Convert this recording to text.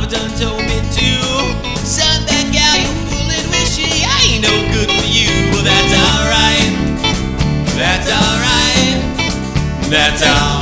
mama done told me to. Son, that gal you're fooling with, she ain't no good for you. Well, that's alright. That's alright. That's alright.